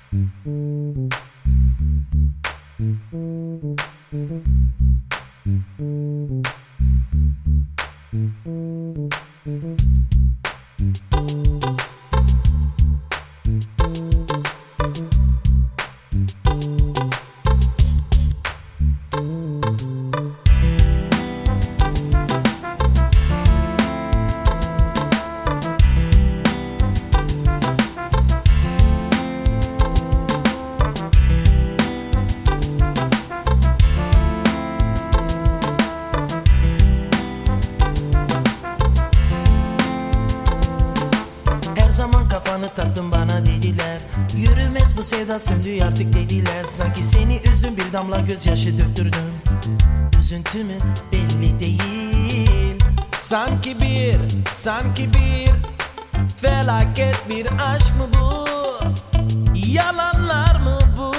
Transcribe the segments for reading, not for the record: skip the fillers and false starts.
Kafanı taktın bana dediler, yürümez bu sevda, söndü artık dediler. Sanki seni üzdüm, bir damla gözyaşı döktürdüm. Üzüntümü belli değil. Sanki bir felaket bir aşk mı bu? Yalanlar mı bu?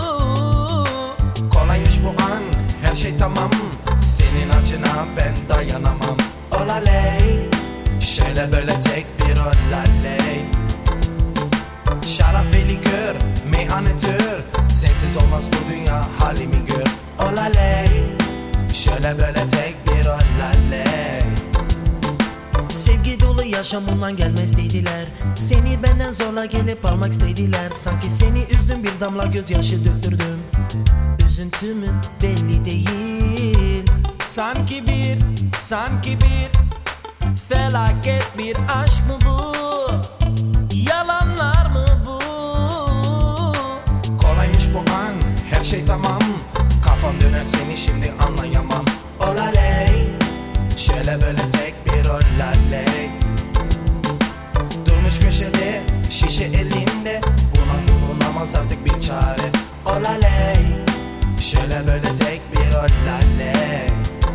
Kolaymış bu an, her şey tamam. Senin acına ben dayanamam. Olaley, şöyle böyle tek bir olaley. Şarap ve likör, meyhane tür. Sensiz olmaz bu dünya, halimi gör. Olaley, şöyle böyle tek bir olaley. Sevgi dolu yaşamından gelmez dediler. Seni benden zorla gelip almak istediler. Sanki seni üzdüm, bir damla gözyaşı döktürdüm. Üzüntümü belli değil. Sanki bir felaket bir aşk mı bu? Yalanlar mı bu? Kolaymış bu an, her şey tamam. Kafam döner, seni şimdi anlayamam. Olaley, şöyle böyle tek bir olaley. Durmuş köşede, şişe elinde. Buna bulunamaz artık bir çare. Olaley, şöyle böyle tek bir olaley.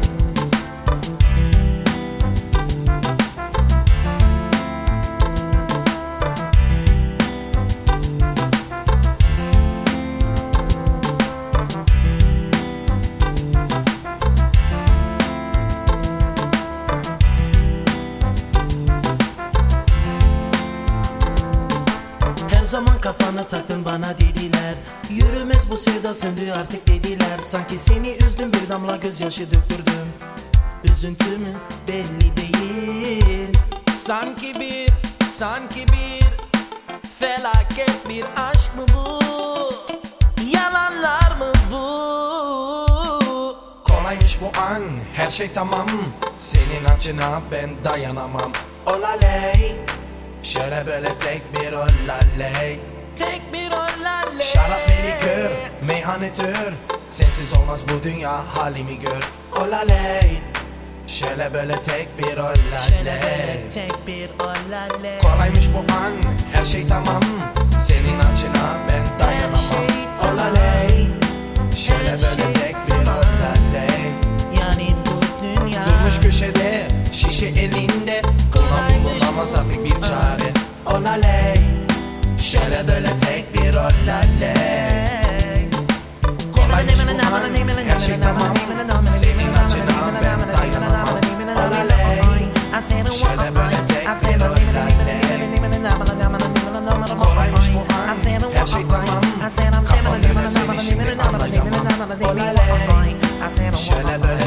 Zaman kafanı taktın bana dediler, yürümez bu sevda, söndü artık dediler. Sanki seni üzdüm, bir damla gözyaşı döktürdüm. Üzüntümü belli değil. Sanki bir felaket bir aşk mı bu? Yalanlar mı bu? Kolaymış bu an, her şey tamam. Senin acına ben dayanamam. Olaley, şöyle böyle tek bir olaley. Tek bir olaley. Şarap ve likör, meyhane tür. Sensiz olmaz bu dünya, halimi gör. Olaley, şöyle böyle tek bir olaley. Tek bir olaley. Kolaymış bu an, her şey tamam. Senin acına ben dayanamam. Olaley, şöyle böyle tek bir olaley. Yani bu dünya. Durmuş köşede, şişe elinde. Buna bulunamaz artık bir çare. Olaley, şöyle böyle tek bir olaley. Kolaymış bu an, her şey tamam. Senin acına ben dayanamam. Olaley, şöyle böyle tek bir olaley. Kolaymış bu an, her şey tamam. Kafam döner, seni şimdi anlayamam. Olaley, şöyle böyle